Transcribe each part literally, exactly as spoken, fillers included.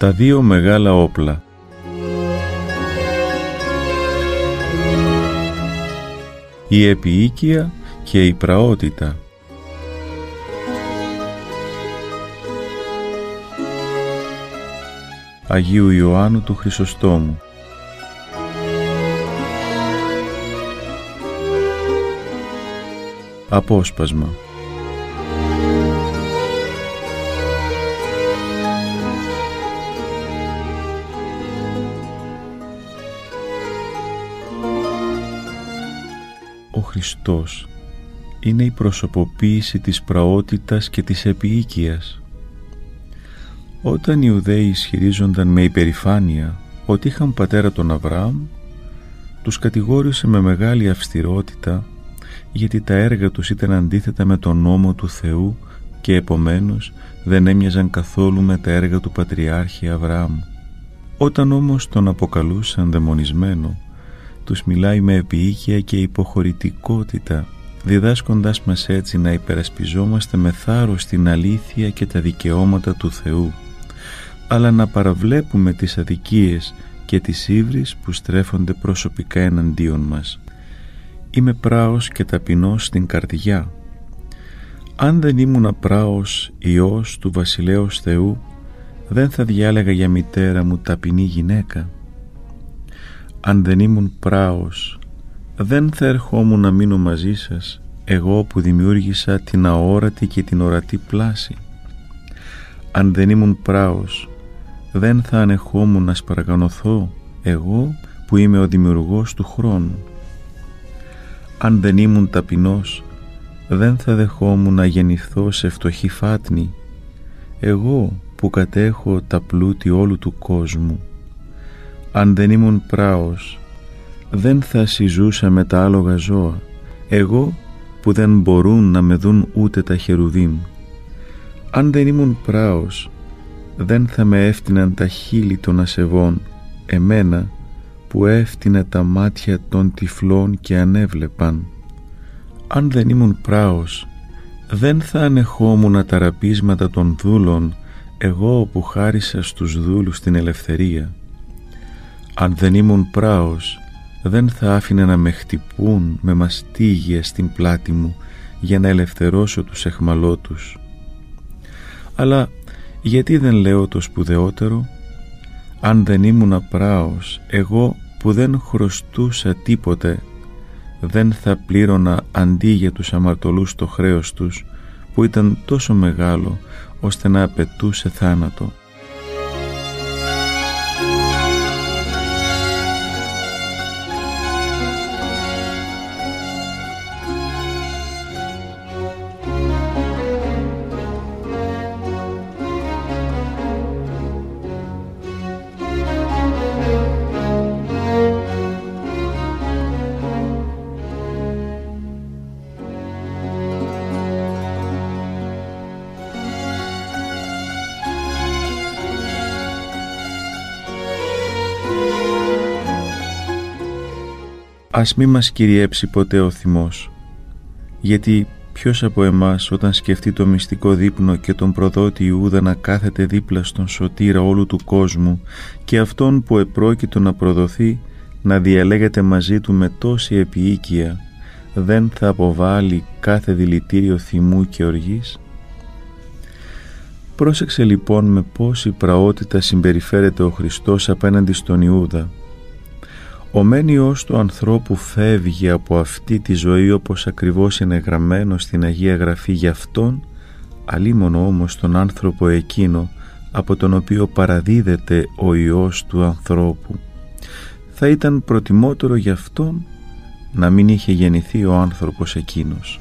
Τα δύο μεγάλα όπλα. Η επιοίκεια και η πραότητα. Αγίου Ιωάννου του Χρυσοστόμου. Απόσπασμα. Ο Χριστός είναι η προσωποποίηση της πραότητας και της επιοίκειας. Όταν οι Ιουδαίοι ισχυρίζονταν με υπερηφάνεια ότι είχαν πατέρα τον Αβραάμ, τους κατηγόρησε με μεγάλη αυστηρότητα γιατί τα έργα τους ήταν αντίθετα με τον νόμο του Θεού και επομένως δεν έμοιαζαν καθόλου με τα έργα του Πατριάρχη Αβραάμ. Όταν όμως τον αποκαλούσαν δαιμονισμένο, τους μιλάει με επιοίκεια και υποχωρητικότητα, διδάσκοντάς μας έτσι να υπερασπιζόμαστε με θάρρος την αλήθεια και τα δικαιώματα του Θεού, αλλά να παραβλέπουμε τις αδικίες και τις ύβρις που στρέφονται προσωπικά εναντίον μας. Είμαι πράος και ταπεινός στην καρδιά. Αν δεν ήμουν πράος Υιός του Βασιλέως Θεού, δεν θα διάλεγα για μητέρα μου ταπεινή γυναίκα. Αν δεν ήμουν πράος, δεν θα ερχόμουν να μείνω μαζί σας, εγώ που δημιούργησα την αόρατη και την ορατή πλάση. Αν δεν ήμουν πράος, δεν θα ανεχόμουν να σπαραγανωθώ, εγώ που είμαι ο δημιουργός του χρόνου. Αν δεν ήμουν ταπεινός, δεν θα δεχόμουν να γεννηθώ σε φτωχή φάτνη, εγώ που κατέχω τα πλούτη όλου του κόσμου. Αν δεν ήμουν πράος, δεν θα συζούσα με τα άλογα ζώα, εγώ που δεν μπορούν να με δουν ούτε τα χερουβίμ. Αν δεν ήμουν πράος, δεν θα με έφτυναν τα χείλη των ασεβών, εμένα που έφτινα τα μάτια των τυφλών και ανέβλεπαν. Αν δεν ήμουν πράος, δεν θα ανεχόμουν τα ραπίσματα των δούλων, εγώ που χάρισα στους δούλους την ελευθερία. Αν δεν ήμουν πράος, δεν θα άφηνα να με χτυπούν με μαστίγια στην πλάτη μου για να ελευθερώσω τους εχμαλώτους. Αλλά γιατί δεν λέω το σπουδαιότερο? Αν δεν ήμουν πράος, εγώ που δεν χρωστούσα τίποτε, δεν θα πλήρωνα αντί για τους αμαρτωλούς το χρέος τους, που ήταν τόσο μεγάλο ώστε να απαιτούσε θάνατο. Ας μη μας κυριέψει ποτέ ο θυμός, γιατί ποιος από εμάς όταν σκεφτεί το μυστικό δείπνο και τον προδότη Ιούδα να κάθεται δίπλα στον σωτήρα όλου του κόσμου και αυτόν που επρόκειτο να προδοθεί να διαλέγεται μαζί του με τόση επιοίκεια, δεν θα αποβάλει κάθε δηλητήριο θυμού και οργής? Πρόσεξε λοιπόν με πόση πραότητα συμπεριφέρεται ο Χριστός απέναντι στον Ιούδα. Ο μένιος του ανθρώπου φεύγει από αυτή τη ζωή όπως ακριβώς είναι γραμμένο στην Αγία Γραφή για αυτόν, αλίμονο όμως τον άνθρωπο εκείνο από τον οποίο παραδίδεται ο Υιός του ανθρώπου. Θα ήταν προτιμότερο για αυτόν να μην είχε γεννηθεί ο άνθρωπος εκείνος.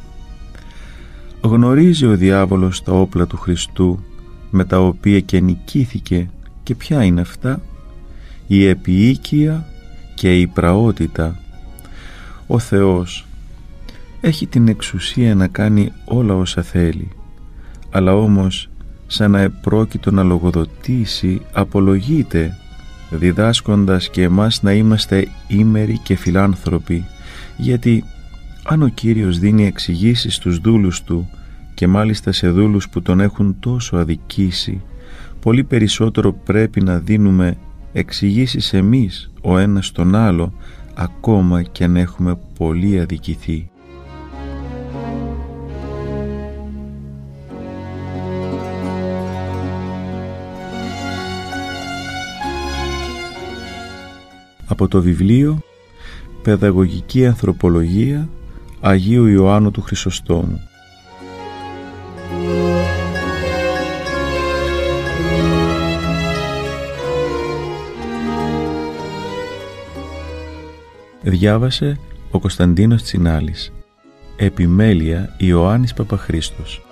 Γνωρίζει ο διάβολος τα όπλα του Χριστού με τα οποία και νικήθηκε, και ποια είναι αυτά? Η επιοίκεια και η πραότητα. Ο Θεός έχει την εξουσία να κάνει όλα όσα θέλει, αλλά όμως σαν να επρόκειτο να λογοδοτήσει απολογείται, διδάσκοντας και εμάς να είμαστε ήμεροι και φιλάνθρωποι, γιατί αν ο Κύριος δίνει εξηγήσεις στους δούλους του και μάλιστα σε δούλους που τον έχουν τόσο αδικήσει, πολύ περισσότερο πρέπει να δίνουμε εξηγήσεις εμείς ο ένας στον άλλο, ακόμα και αν έχουμε πολύ αδικηθεί. Από το βιβλίο «Παιδαγωγική Ανθρωπολογία» Αγίου Ιωάννου του Χρυσοστόμου. Διάβασε ο Κωνσταντίνος Τσινάλης. Επιμέλεια Ιωάννης Παπαχρήστος.